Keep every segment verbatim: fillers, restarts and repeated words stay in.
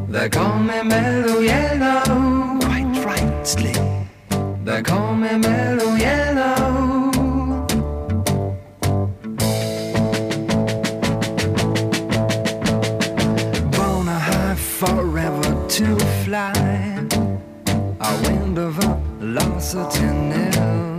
They call me Mellow Yellow, quite right, Slick. They call me Mellow Yellow. Born a high forever to fly, a wind of velocity.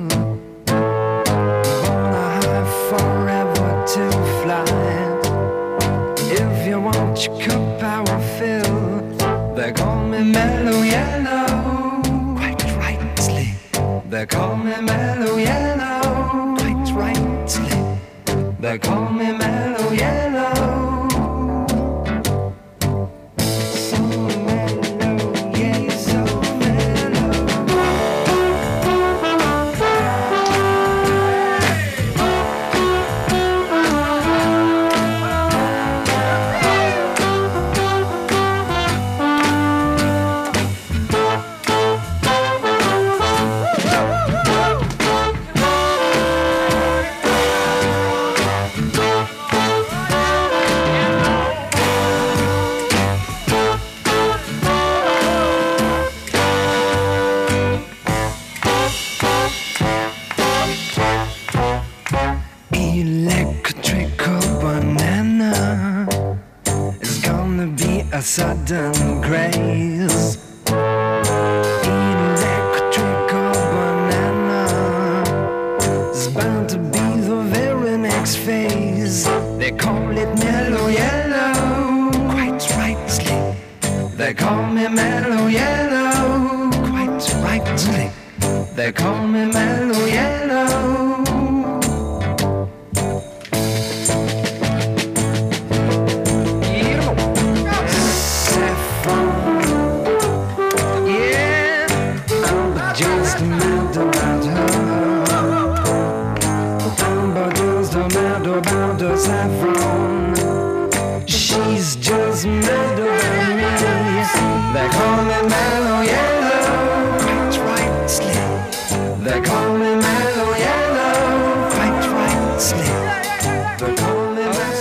Forever to fly. If you want your cup, I will fill. They call me Mellow Yellow, quite rightly. They call me Mellow Yellow, quite rightly. They call me Mellow Yellow. A sudden grace, electrical banana is bound to be the very next phase. They call it Mellow Yellow, quite rightly. They call me Mellow Yellow, quite rightly. They call me Mellow Yellow. Saffron, she's just mad about me. They call me Mellow Yellow, quite rightly. They call me Mellow Yellow, quite rightly. They call me Mellow Yellow.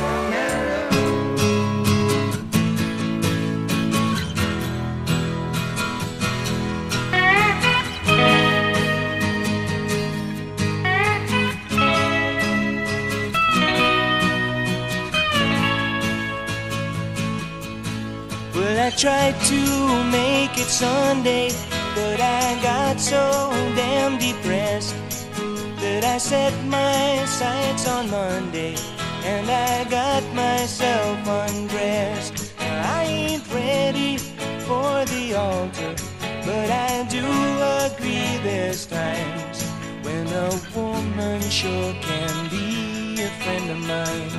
I tried to make it Sunday, but I got so damn depressed that I set my sights on Monday and I got myself undressed. I ain't ready for the altar, but I do agree there's times when a woman sure can be a friend of mine.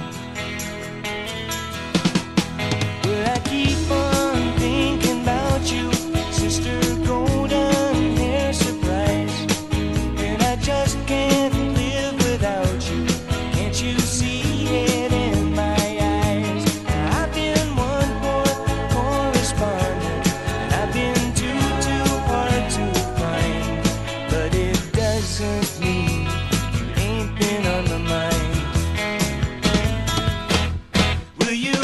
But I keep on thinking about you, sister golden hair surprise, and I just can't live without you. Can't you see it in my eyes? I've been one poor correspondent, and I've been too, too hard to find, but it doesn't mean you ain't been on my mind. Will you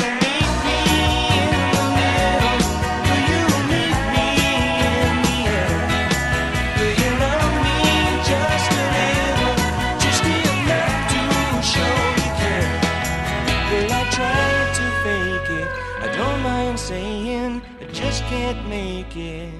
saying I just can't make it.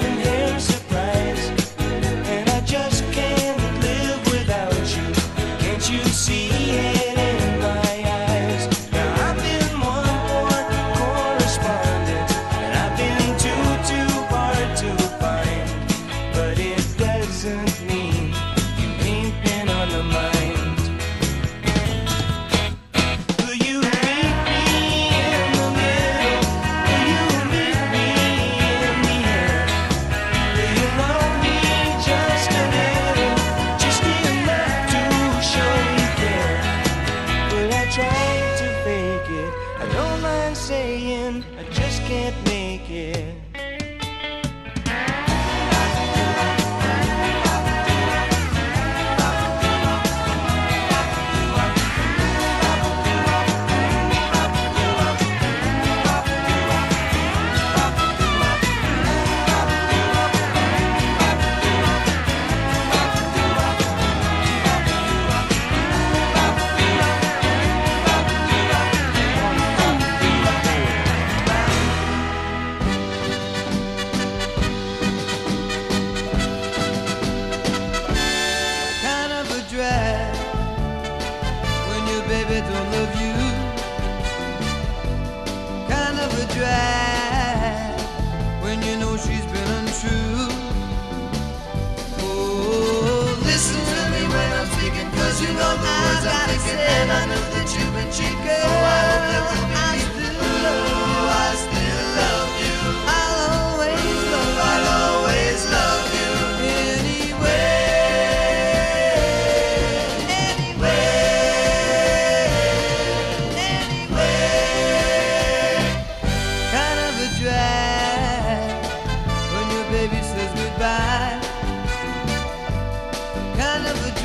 Can't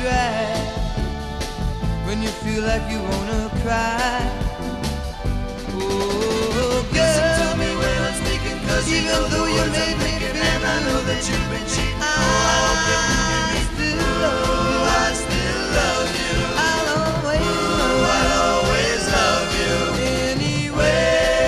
dry, when you feel like you wanna cry. Oh, girl, listen to me when I'm speaking, cause even though you made me feel, and I know that you've been cheating, oh, I hope that you still love you. I still love you. I'll always love you. I'll always love you. Anyway.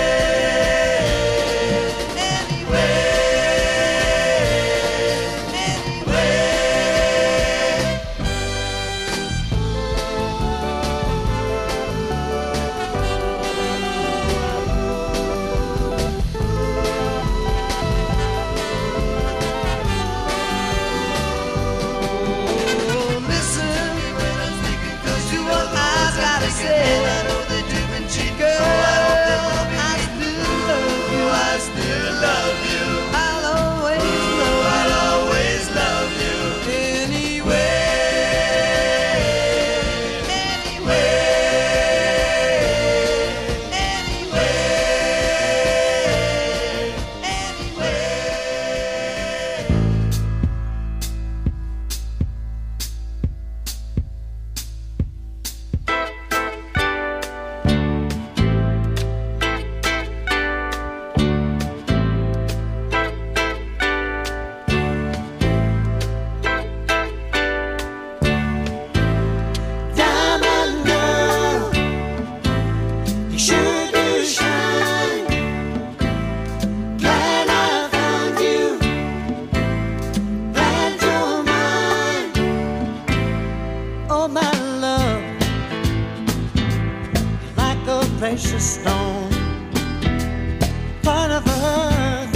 Precious stone, part of earth,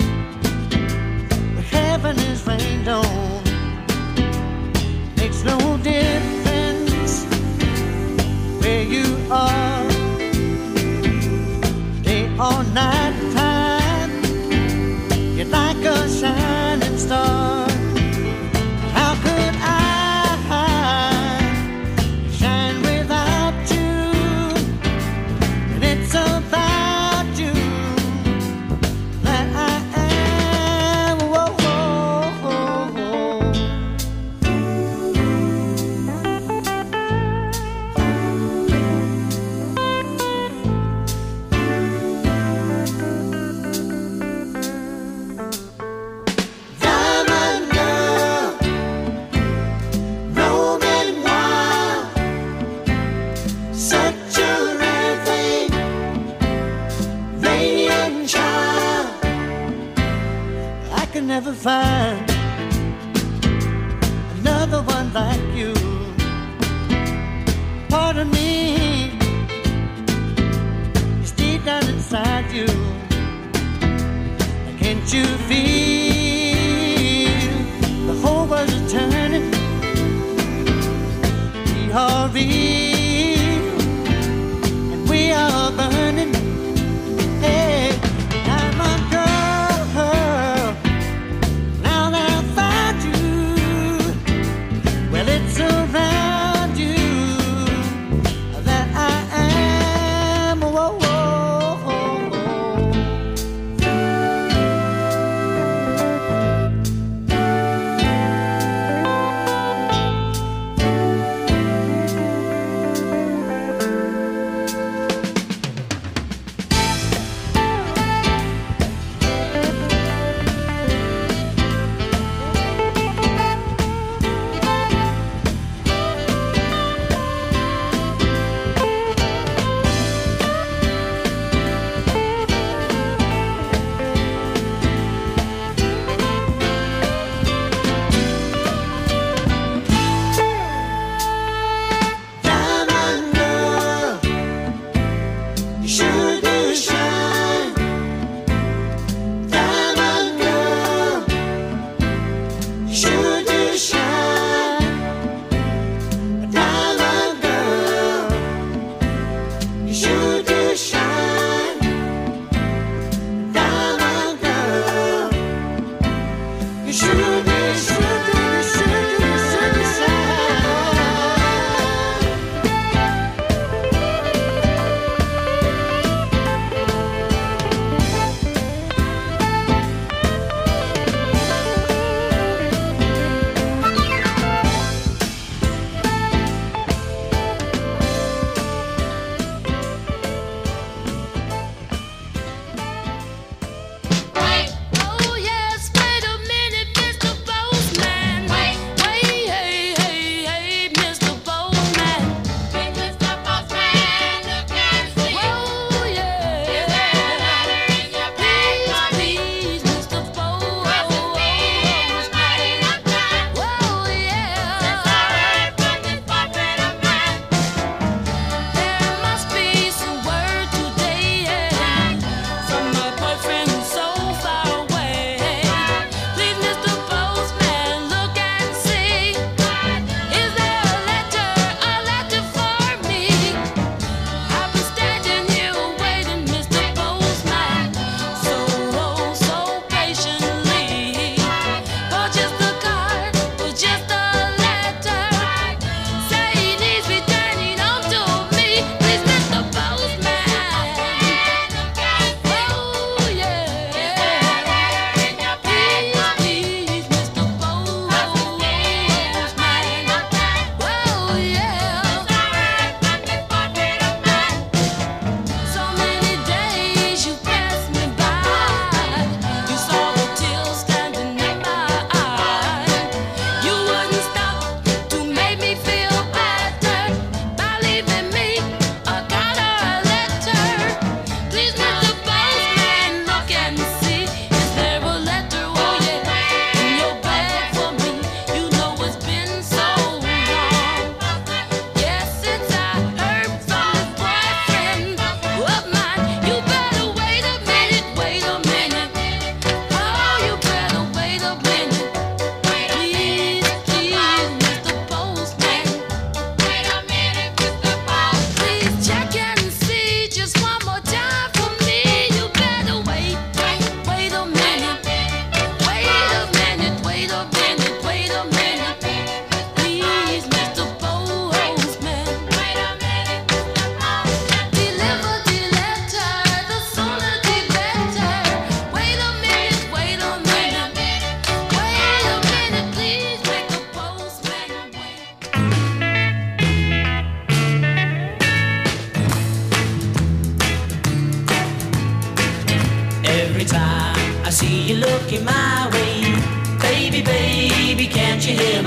where heaven is rained on. Makes no difference where you are, day or night time. You're like a shining star. How could I shine without you? It's about you that I am. Whoa, whoa, whoa. Diamond girl, roaming wild, such a rare thing. Radiant child, I can never find another one like you. Part of me is deep down inside you. Can't you feel the whole world is turning? We are real and we are burning. Hey, diamond girl, now that I found you, well, it's around you that I am. Whoa, whoa, whoa.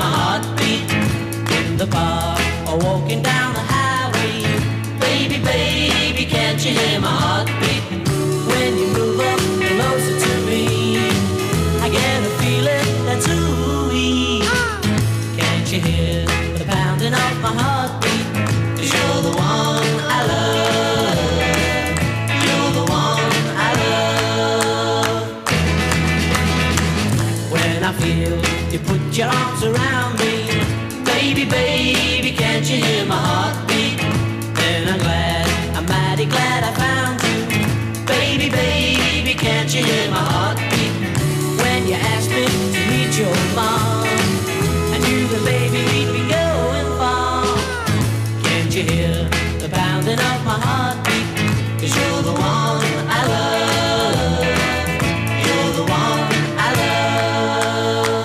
my heartbeat in the bar or walking down the highway? Baby, baby, can't you hear my heartbeat when you move up closer to me? I get a feeling that's ooey. Can't you hear the pounding of my heartbeat? 'Cause you're the one I love. You're the one I love. When I feel you put your arms around me, baby, baby, can't you hear my heartbeat? Then I'm glad, I'm mighty glad I found you. Baby, baby, can't you hear my heartbeat? When you asked me to meet your mom, I knew that baby we'd be going far. Can't you hear the pounding of my heartbeat? 'Cause you're the one I love. You're the one I love.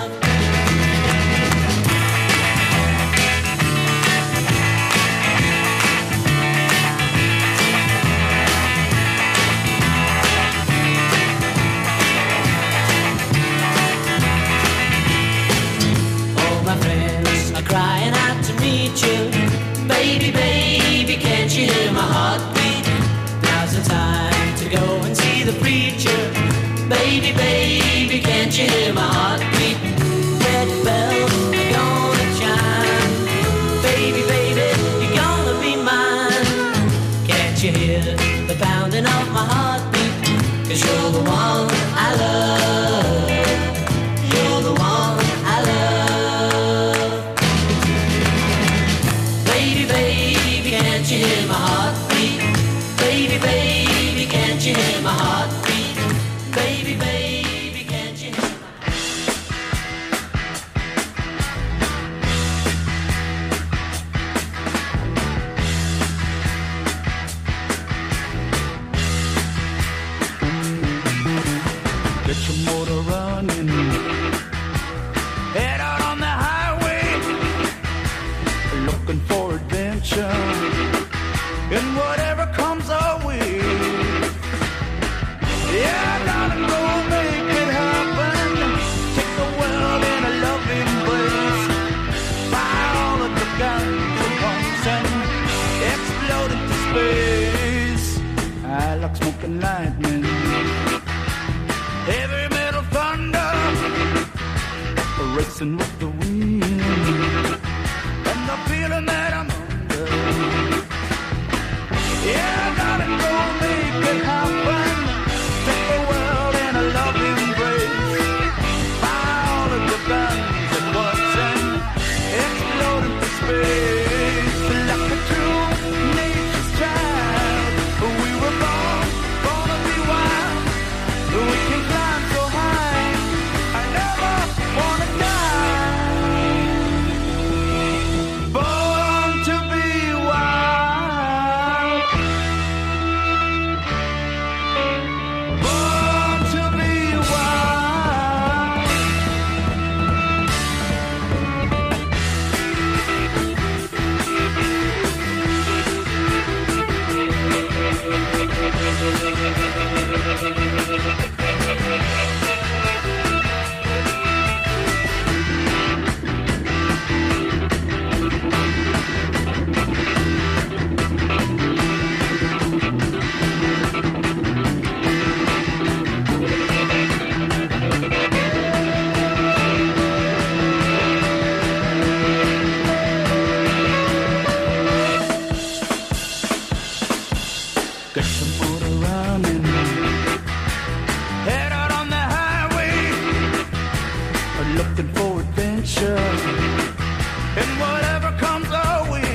All my friends are crying out to meet you. Baby, baby, can't you hear my heartbeat? Now's the time to go and see the preacher. Baby, baby, can't you hear my heartbeat? Wedding bells are gonna chime. Baby, baby, you're gonna be mine. Can't you hear the pounding of my heartbeat? 'Cause you're the one I love. You're the one I love. Baby, baby, can't you hear my heartbeat? Baby, baby, can't you hear my heartbeat? Baby, baby, can't you hear my Get your motor running, head out on the highway, looking for adventure, and whatever comes our way. Yeah, darling, go make it happen. Take the world in a loving embrace. Fire all of the guns at once and explode into space. I like smoking lightning, heavy metal thunder, racing with the wind, and the feeling that I'm under. Yeah, darling, go make it happen. Take the world in a loving embrace. Fire all of your guns at once and explode into space. Like a true nature's child, we were born, born to be wild. We can climb so high, I never wanna die. Born to be wild. Born to be wild. Get some motor running, head out on the highway, looking for adventure, and whatever comes our way.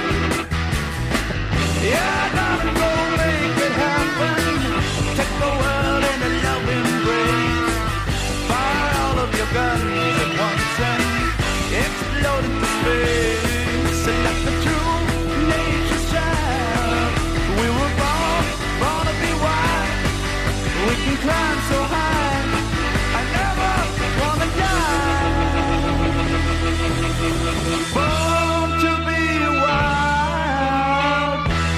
Yeah, darling, go make it happen. Take the world in a loving embrace. Fire all of your guns at once and explode into space. And like the true nature's child, we were born, born to be wild. We can climb so high, I never wanna die. Born to be wild.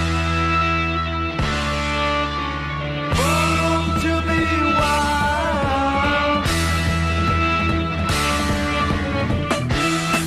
Born to be wild.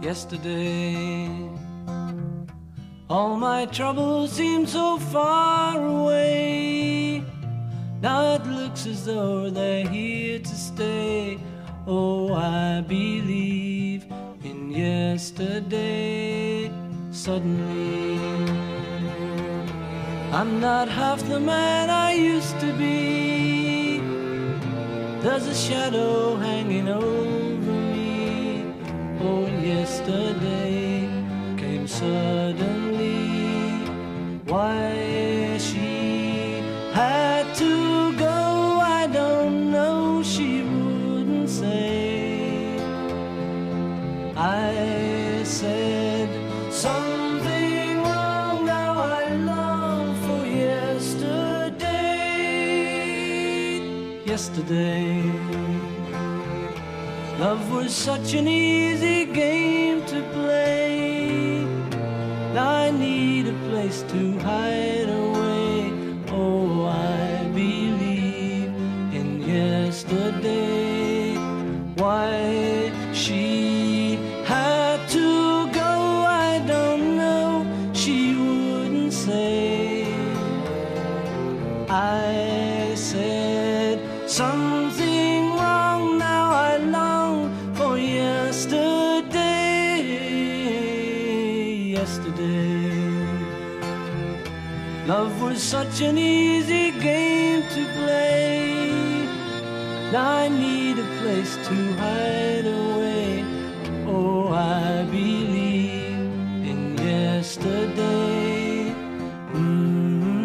yesterday. All my troubles seem so far away. Now it looks as though they're here to stay. Oh, I believe in yesterday. Suddenly, I'm not half the man I used to be. There's a shadow hanging over me. Oh, and yesterday came suddenly. Why she had to go, I don't know. She wouldn't say. I said something wrong. Now I long for yesterday. Yesterday, love was such an easy game to play. Now I need a place to hide away. Oh, I believe in yesterday. Why she had to go, I don't know. She wouldn't say. I said something wrong. Now I long for yesterday. Yesterday, love was such an easy game to play. Now I need a place to hide away. Oh, I believe in yesterday. Mm-hmm.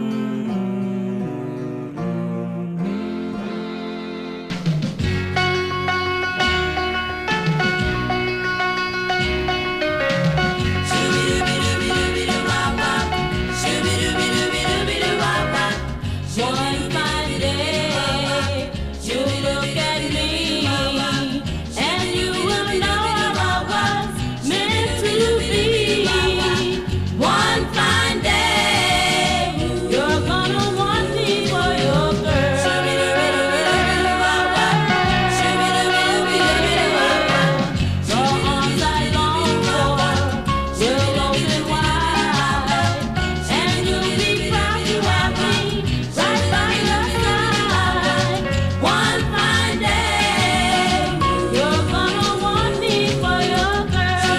One fine day, you look at me, and you will know I was meant to be. One fine day, you're gonna want me for your girl. Your arms I long for will open wide, and you'll be proud to have me right by your side. One fine day, you're gonna want me for your girl.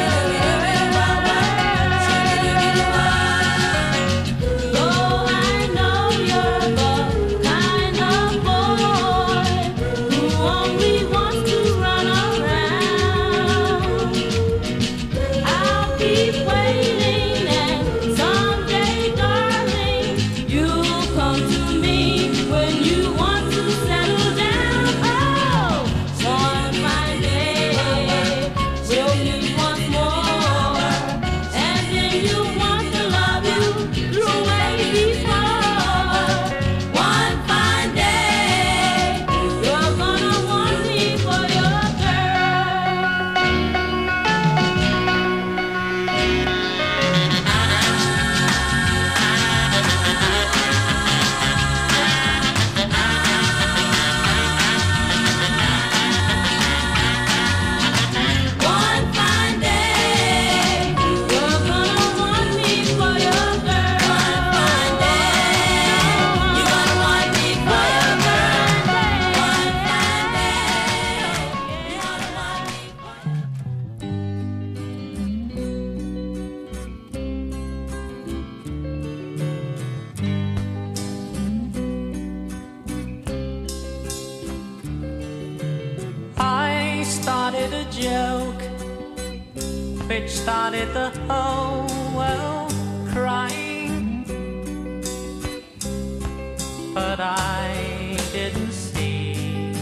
Though I know you're the kind of boy who only wants to run around, I'll keep waiting, and someday, darling, you'll come to me when you want to settle down. Oh, one fine day, we'll meet once more, and then you'll want to love you through way before. One fine day, you're gonna want me for your girl. One fine day, you're gonna want me for your girl. One fine day, you're gonna want me for your girl. One fine day, you're gonna want me for your I started a joke which started the whole world crying, but I didn't see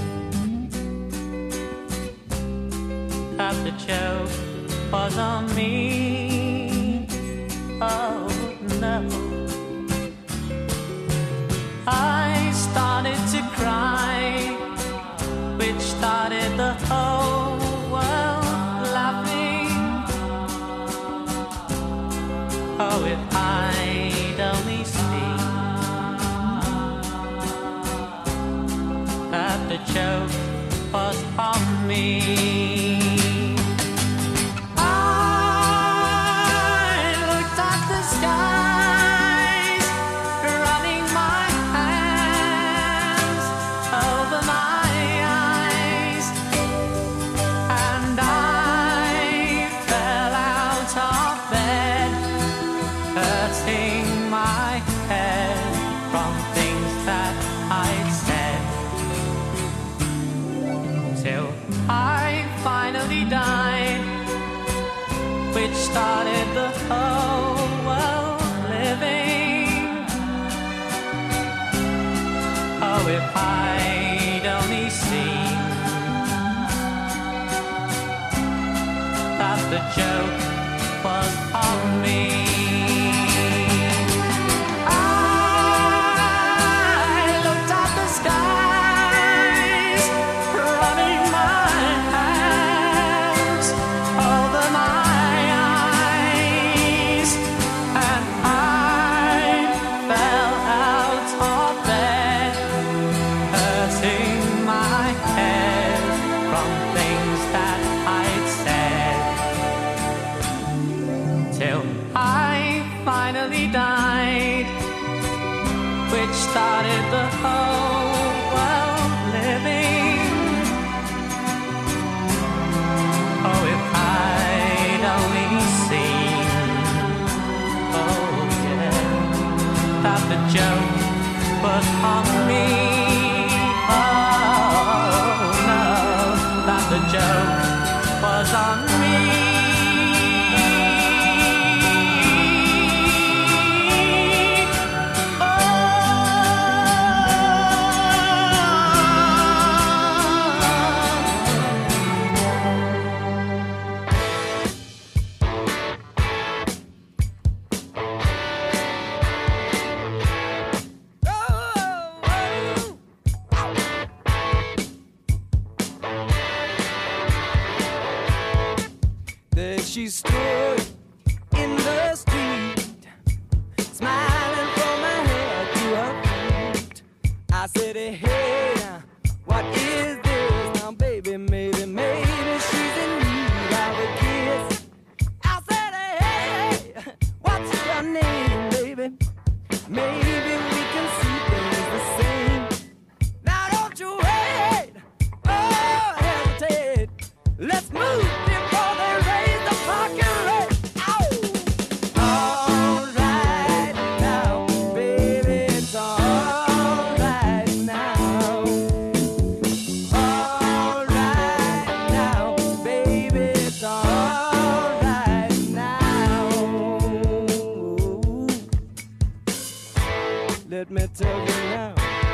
that the joke was on me. Oh no, I started to cry, which started the whole world laughing. Oh, if I'd only seen that the joke was on me. I Oh, if I'd only seen that the joke was on me. I looked at the skies, running my hands over my eyes, and I fell out of bed, hurting my head from things that I'd said, till I finally died, which started the whole world living. Oh, if I'd only seen, oh yeah, that the joke was on me. Oh no, that the joke was on me. There she stood in the street, smiling from her head to her feet. I said, hey, what is this? Now, baby, maybe, maybe she's in need of a kiss. I said, hey, what's your name, baby? Maybe we can see things the same. Now, don't you wait, oh, hesitate. Let's move before they raise the parking rate. Ow! All right now, baby, it's all right now. All right now, baby, it's all right now. Let me tell you now.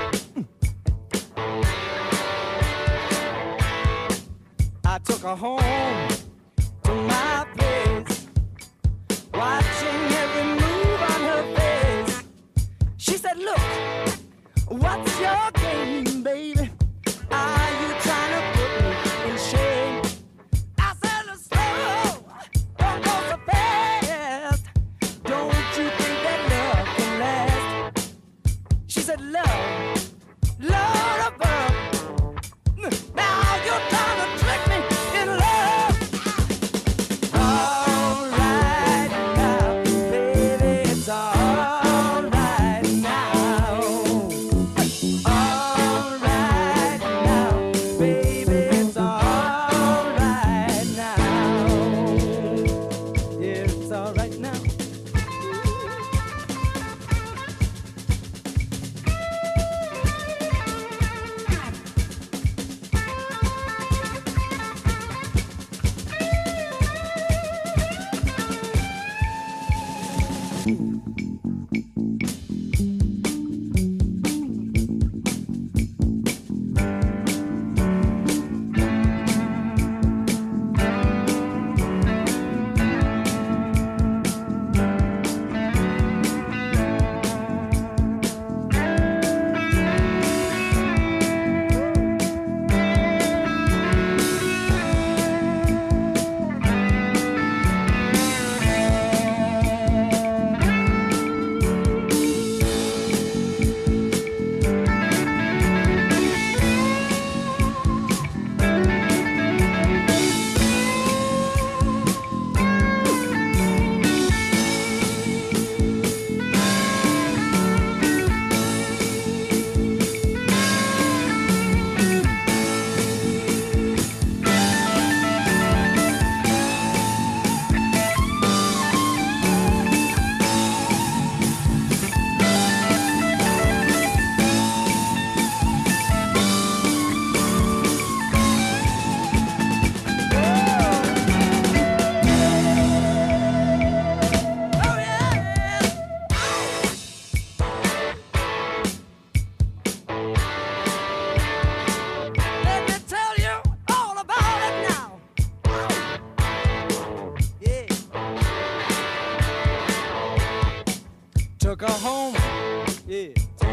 I took her home to my place, watching every move on her face. She said, look, what's your game, baby? Are you trying to put me in shame? I said, look, slow, don't go so fast. Don't you think that love can last? She said, love, love above. Now you're trying to trick me in love. All right now, baby, it's all right now. All right now, baby, it's all right now. Yeah, it's all right now.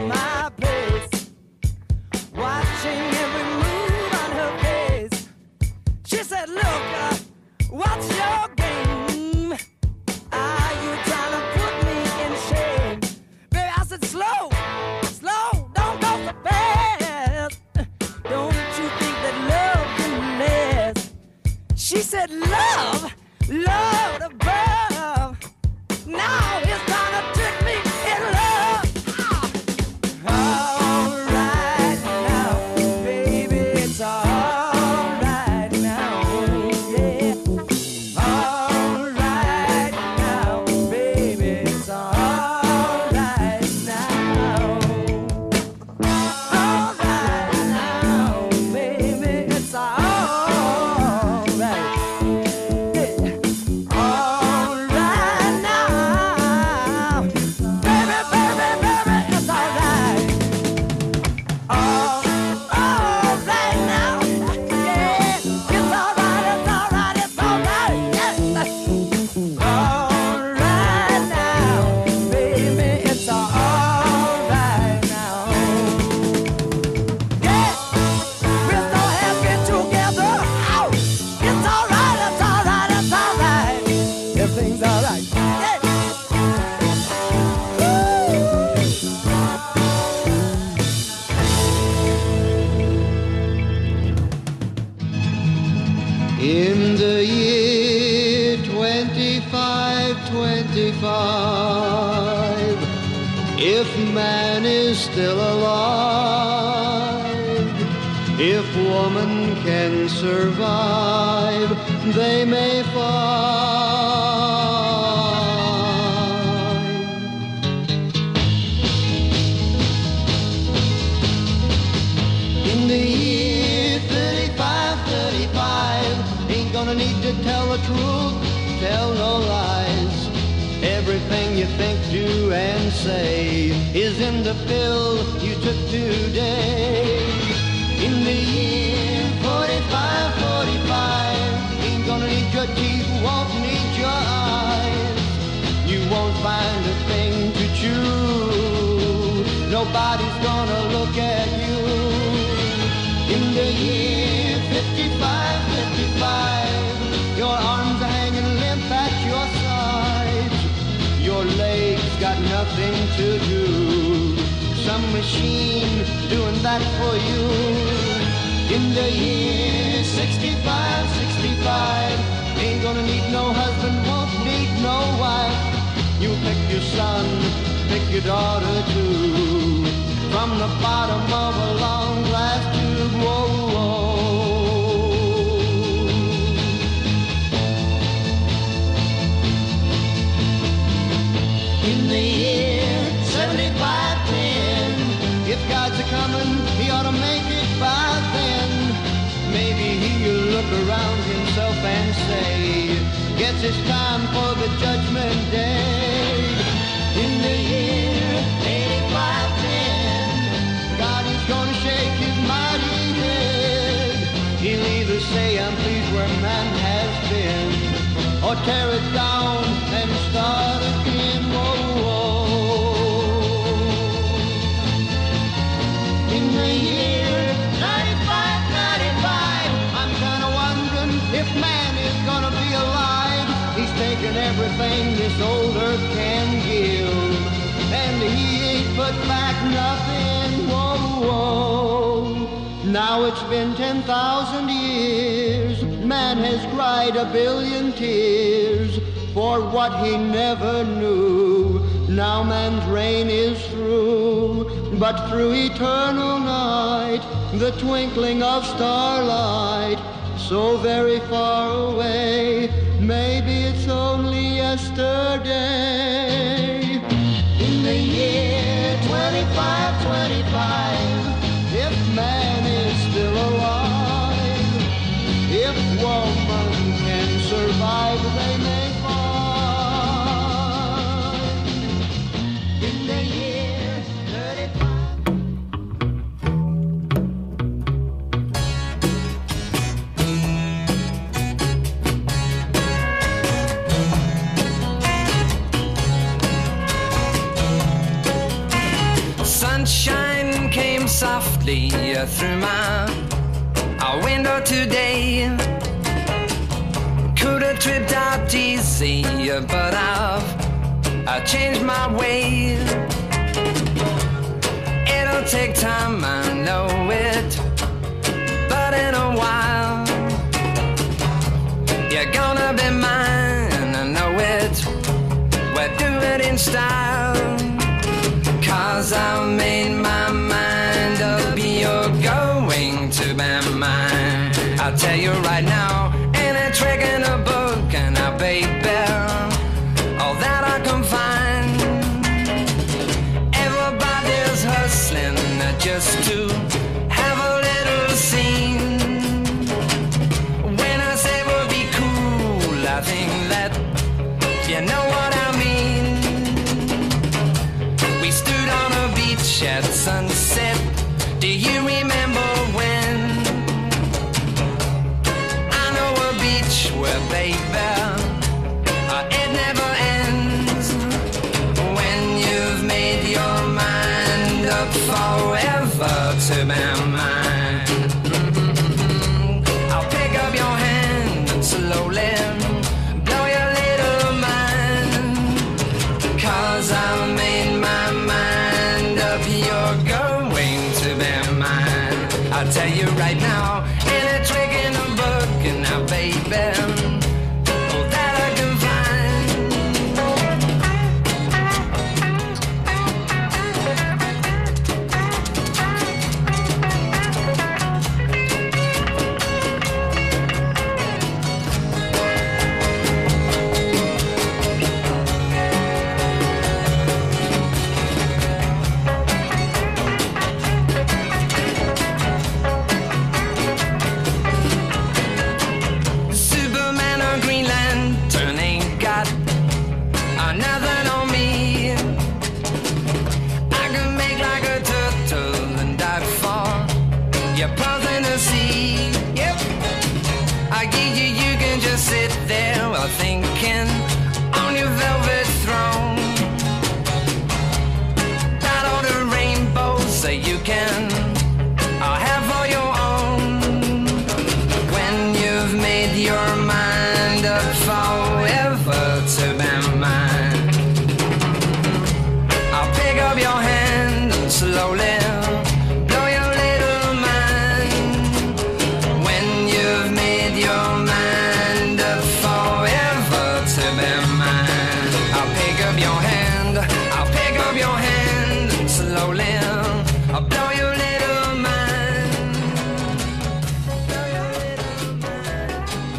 my place, watching every move on her face. She said, look, uh, what's your game? Are you trying to put me in shame? Baby, I said, slow, slow, don't go so fast. Don't you think that love can last? She said, love, love above. Now it's trying to trick me in love. All right now, baby, it's all right now, yeah. All right now, baby, it's all right now. All right now, baby, it's all right. Yeah. All right now, baby, baby, baby, it's all right. All, all right now, yeah, it's all right, it's all right, it's all right, yes. All right now, baby, it's all right now. Yeah, we're so happy together. Ow! It's all right, it's all right, it's all right. Everything's all right. Yeah. In the year twenty-five twenty-five, if man is still alive, if woman can survive, they may find. In the year thirty-five thirty-five, ain't gonna need to tell the truth, tell no lies. Everything you think, do, and say is in the pill you took today. In the year forty-five forty-five, ain't gonna need your teeth, won't need your eyes. You won't find a thing to chew, nobody's gonna look at you. In the year fifty-five fifty-five, your arms are hanging limp at your sides. Your legs got nothing to do, some machine doing that for you. In the year sixty-five sixty-five, ain't gonna need no husband, won't need no wife. You pick your son, pick your daughter too, from the bottom of a long glass tube. Whoa, whoa. In the year seventy-five ten, if God's a coming, he ought to make it by then. Maybe he'll look around himself and say, guess it's time for the judgment day. In the year eighty-five ten, God is gonna shake his mighty head. He'll either say, I'm pleased where man has been, or tear it down and start again. Whoa, whoa. In the year ninety-five ninety-five, I'm kinda wondering if man is gonna be alive. He's taken everything this old earth can give, and he ain't put back nothing. Whoa, whoa. Now it's been ten thousand years, man has cried a billion tears for what he never knew. Now man's reign is through, but through eternal night, the twinkling of starlight, so very far away, maybe it's only yesterday. In the year twenty-five twenty-five, if man is still alive, if woman can survive, they may find. In the year thirty-five. sunshine came softly through my window today. Could have tripped out easy, but I've I changed my way. It'll take time, I know it, but in a while you're gonna be mine, I know it. We'll do it in style, 'cause I made my mind up, you're going to be mine. I'll tell you right now, ain't a trick in a book, and I baby, all that I can find. Everybody's hustling just to have a little scene. When I say we'll be cool, I think that you know what I mean. We stood on a beach at sunset. Do you remember when? I know a beach where, baby, uh, it never ends. When you've made your mind up forever to be mine. I'll pick up your hand and slowly blow your little mind, 'cause I made my mind up, you're going to be mine. I'll tell you right now, ain't a trick in a book, and now baby, all that I can find. Superman or Green Lantern ain't got uh, nothing on me. I can make like a turtle and dive for your pearls in the sea. Yep, I give you, you can just sit there while thinking on your velvet throne. Got all the rainbows that you can uh, have for your own. When you've made your mind up forever to be mine, I'll pick up your hand and slowly blow your little mind. When you've made your mind up forever to be mine, I'll pick up your hand, I'll pick up your hand and slowly I'll blow your little mind. Blow your little mind.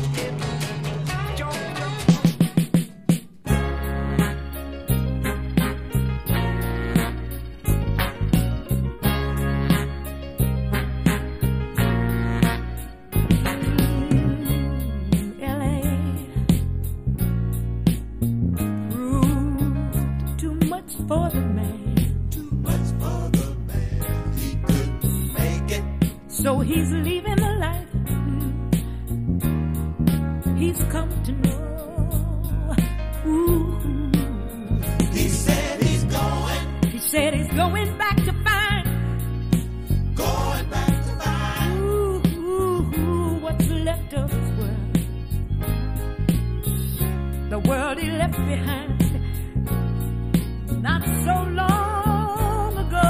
L A proved too much for the man, Too much for the man, he couldn't make it. so he's leaving the life he's come to know. Ooh. He said he's going, He said he's going back to find going back to find. ooh, ooh, ooh, what's left of his world, the world he left behind not so long ago.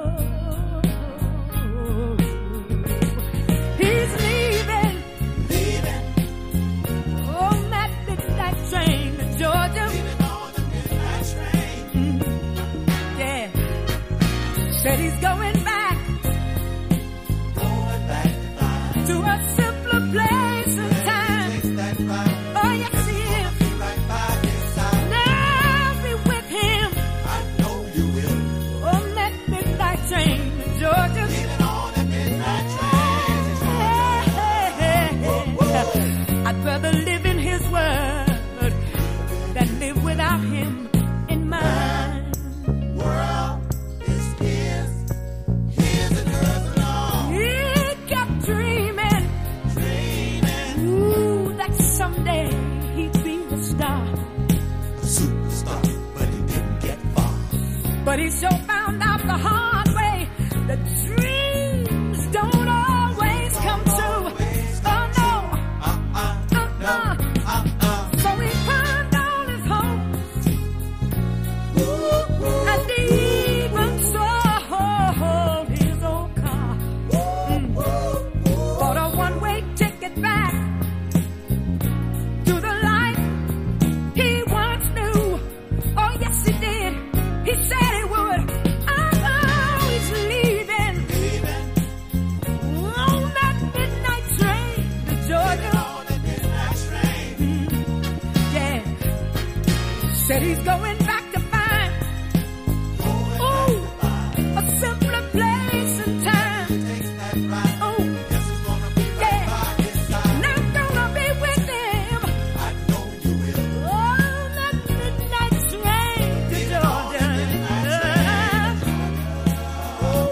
He's leaving Leaving, on that midnight train to Georgia. leaving on the midnight train. Yeah, said he's going back Going back to find. to a simpler place and time. Takes that ride, Oh yes, he is. be right by his side. Now be with him I know you will. on that midnight train to Georgia. Leaving on the midnight train. I'd rather live in his world than live without him in mine. World is his,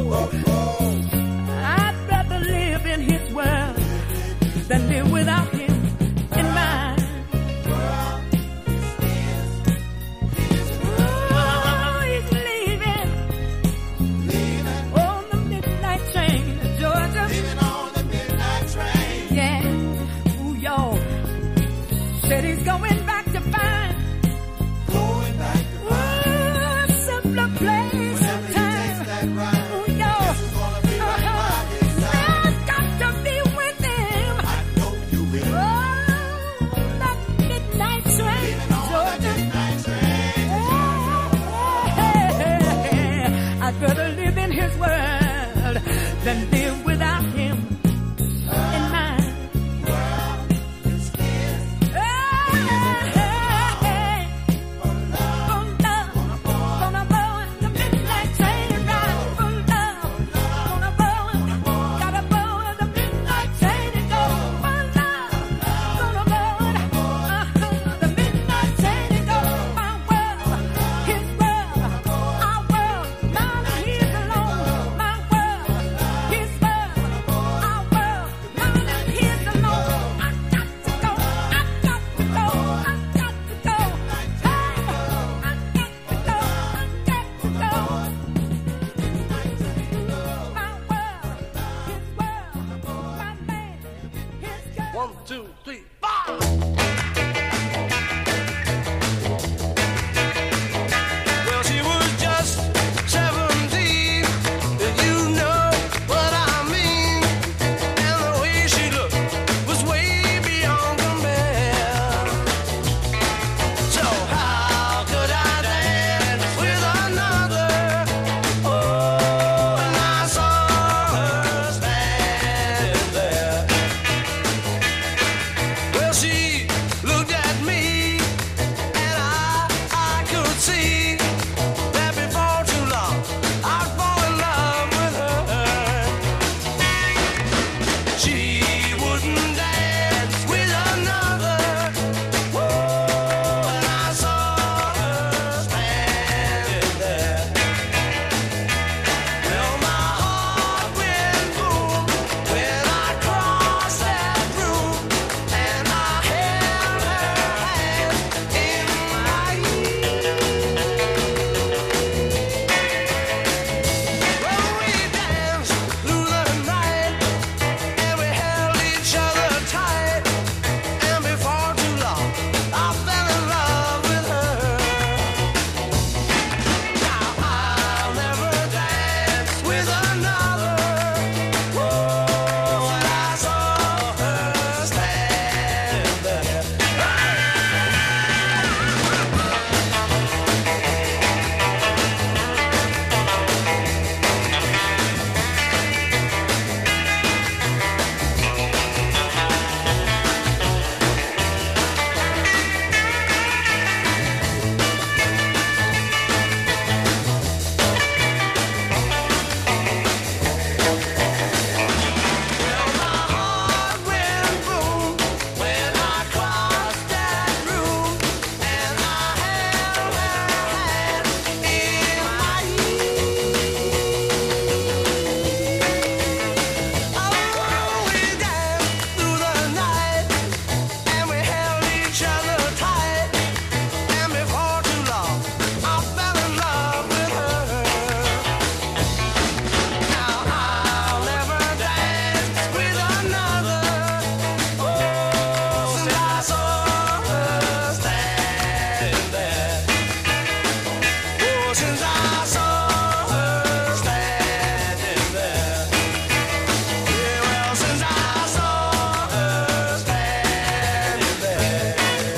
I'd rather live in his world than live without him in mine. Oh, he's leaving, on the midnight train to Georgia. Leaving on the midnight train. Yeah, ooh, y'all. Said he's going back to find Going back to ooh, a simpler place and whenever he time. takes that ride. Ooh, y'all. This is gonna be right by his side. I've got to be with him. I know you will. Oh, that midnight train, Leaving on the Georgia. midnight train. I'd rather live in his world than live without him in mine. One, two, three, four. Well, she was just seventeen, and you know what I mean. And the way she looked was way beyond compare. So how could I dance with another? Oh, and I saw her standing there. Well, she looked at me, and I, I could see that before too long I'd fall in love with her. She wouldn't dance with another. Whoa, and I saw her standing there. Well, my heart went boom when I crossed that room, and I held her hand in mine. Well, we danced through the night, and we held each other tight, and before too long I fell in love with her. Now I'll never dance with another. Whoa, and I saw her standing there. Well, my heart went boom when I crossed that room, and I held her hand in mine. Oh, we danced through the night, and we held each other tight, and before too long I fell in love with her. Now I'll never dance with another. Oh, since I saw her standing there. Oh, since I saw her standing there. Yeah, well, since I saw her standing there.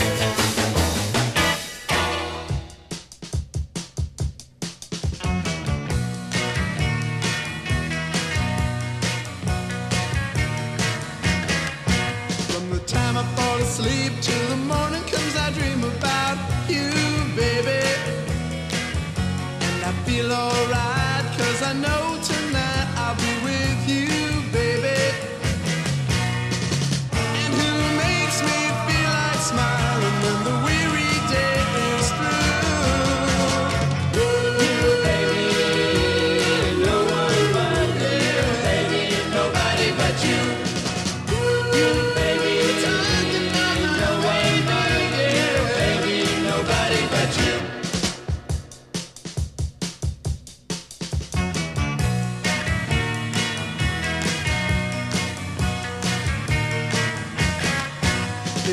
From the time I fall asleep till the morning comes, I dream about you, baby. And I feel alright, cause I know tonight I'll be with you, baby. And who makes me feel like smiling when the weary day is through? You, baby, no one but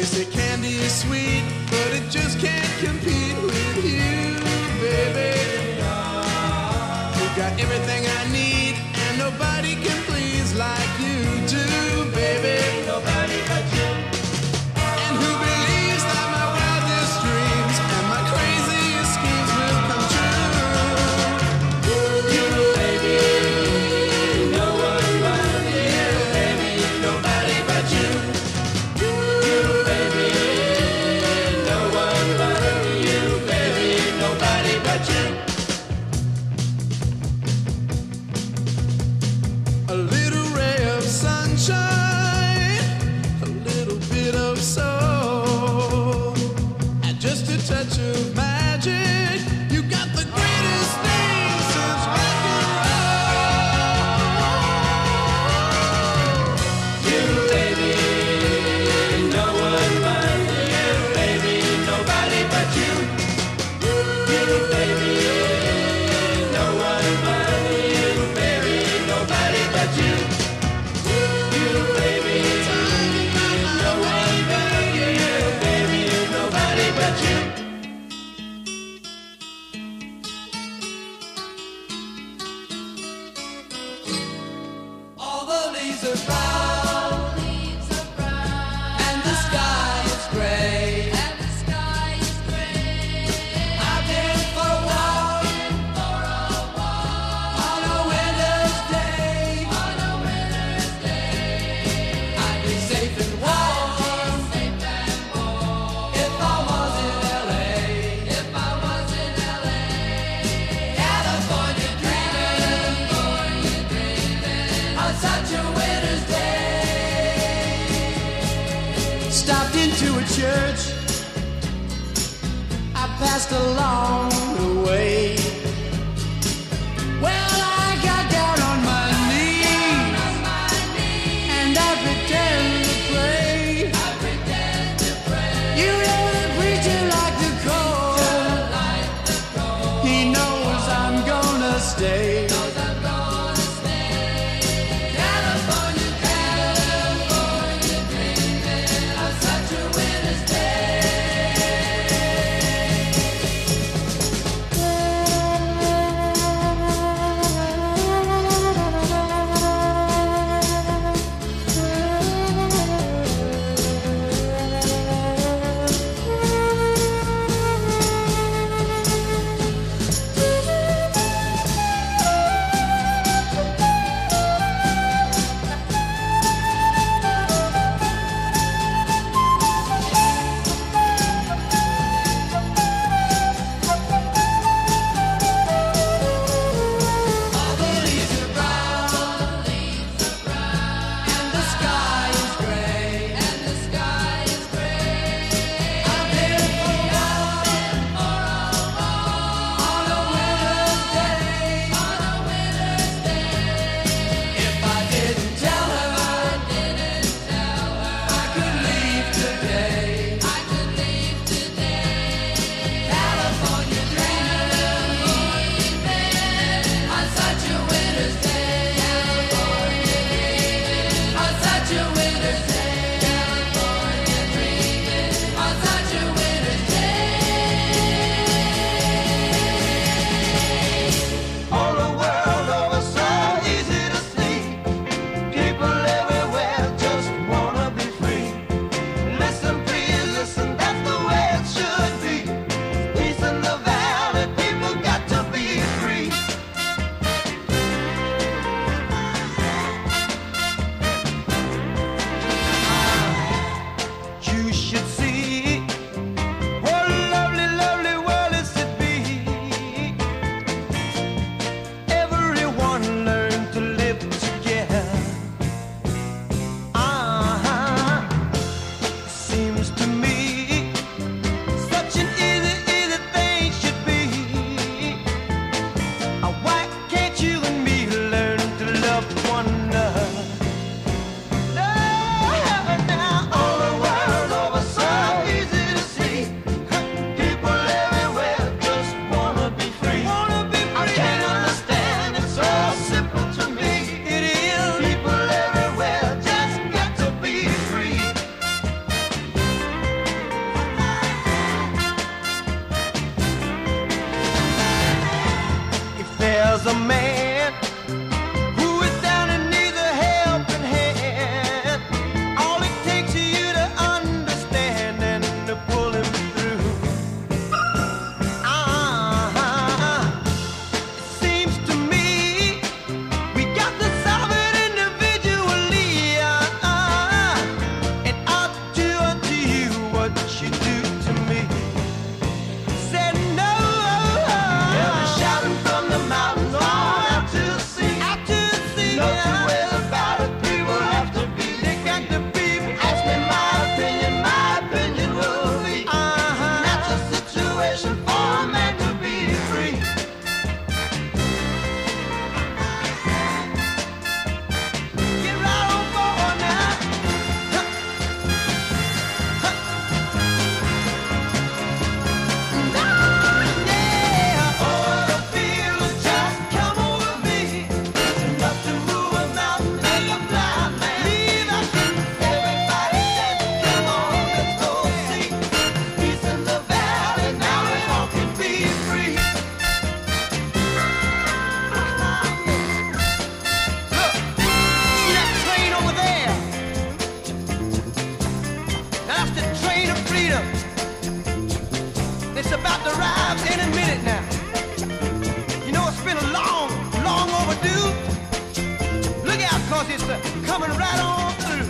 say candy is sweet, but it just can't compete with you, baby. You got everything I need, and nobody can please like you do, baby. Nobody but you. And who believes that my wildest dreams and my craziest schemes will come true? You, baby, no one but you, baby, nobody but you. You, baby, no one but you, baby, nobody but you. A little ray of sunshine, a little bit of soul, and just a touch of magic. You got the greatest thing since rock and roll. You, baby, no one but you, baby, nobody but you. You, baby, no one but you, baby, nobody but you. You, baby, no one but you, baby, nobody but you. All the leaves are brown, and the sky is gray. I've been for a walk on a winter's day. I'd be safe and warm if I was in L A. California dreaming on such a winter's day. Stopped into a church, I passed along the way. Well, I got down on my knees and I pretend to pray. You know the preacher like the cold. He knows I'm gonna stay. California, California dreaming on such a winter's day. 'cause it's uh, coming right on through.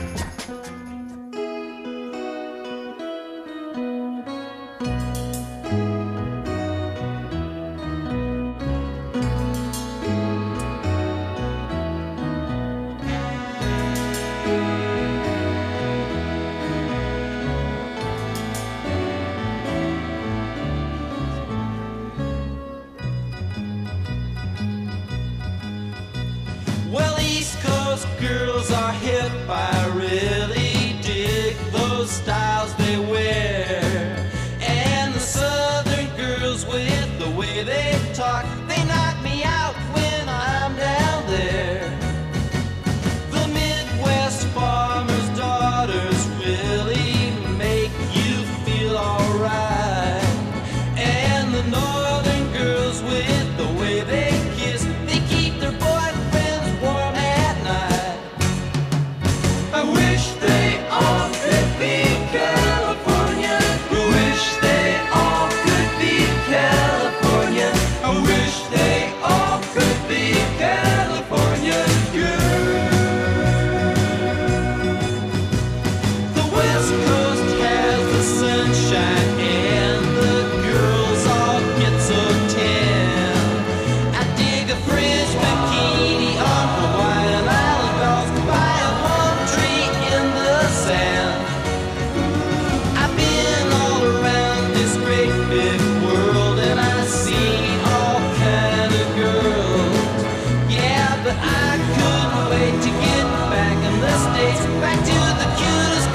Well, East Coast girls are hip. I really dig those styles they wear. And the Southern girls with the way they talk, they knock me out when I'm down there. The Midwest farmers' daughters really make you feel alright. And the Northern girls with the way they kiss, they keep their boyfriends warm at night. I wish they all could be California. I wish they all could be California. I wish they all could be California girls. The West Coast has the sunshine and the girls all get so tan. I dig a French bikini on Hawaiian Island dolls by a palm tree in the sand. I've been all around this great big world and I see all kind of girls. Yeah, but I couldn't wait to get back in the States, back to the cutest